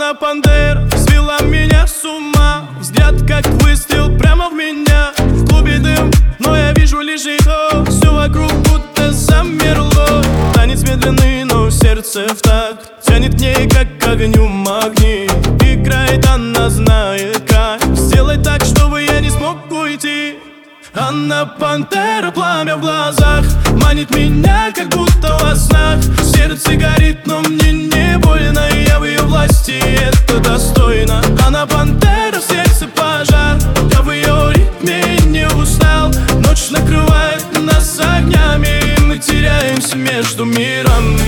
Она пантера, свела меня с ума. Взгляд как выстрел прямо в меня. В клубе дым, но я вижу лишь ее. Все вокруг будто замерло. Танец медленный, но сердце в такт. Тянет к ней, как к огню магнит. Играет, она знает как сделать так, чтобы я не смог уйти. Она пантера, пламя в глазах. Манит меня, как будто во снах. Сердце горит, но мне не больно. Я в ее власти, это достойно. Она пантера, в сердце пожар. Я в ее ритме не устал. Ночь накрывает нас огнями, и мы теряемся между мирами.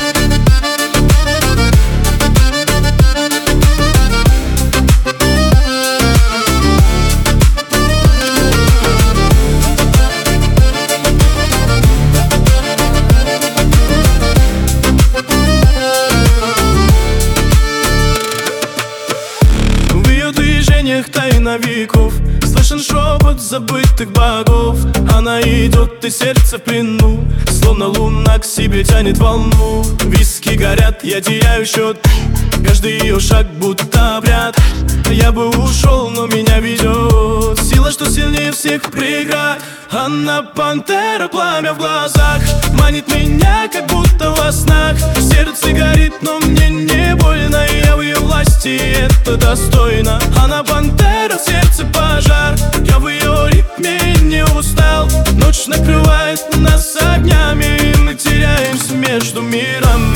Тайна веков, слышен шепот забытых богов. Она идет, и сердце в плену, словно луна к себе тянет волну. Виски горят, я теряю счет, каждый ее шаг будто обряд. Я бы ушел, но меня ведет сила, что сильнее всех преград. Она пантера, пламя в глазах. Манит меня, как будто во снах. Сердце горит, но мне не больно. Я в ее власти, это достойно. Она пантера, в сердце пожар. Я в ее ритме не устал. Ночь накрывает нас огнями, и мы теряемся между мирами.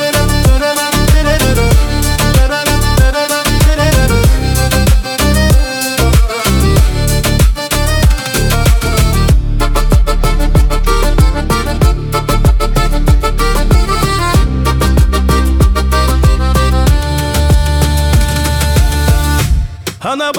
Она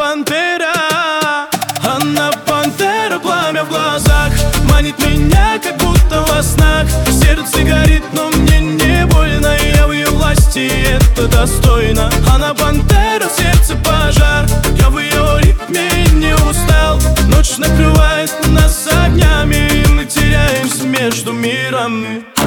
пантера, пламя в глазах. Манит меня, как будто во снах. Сердце горит, но мне не больно. Я в ее власти, это достойно. Она пантера, в сердце пожар. Я в ее ритме не устал. Ночь накрывает нас огнями, и мы теряемся между мирами.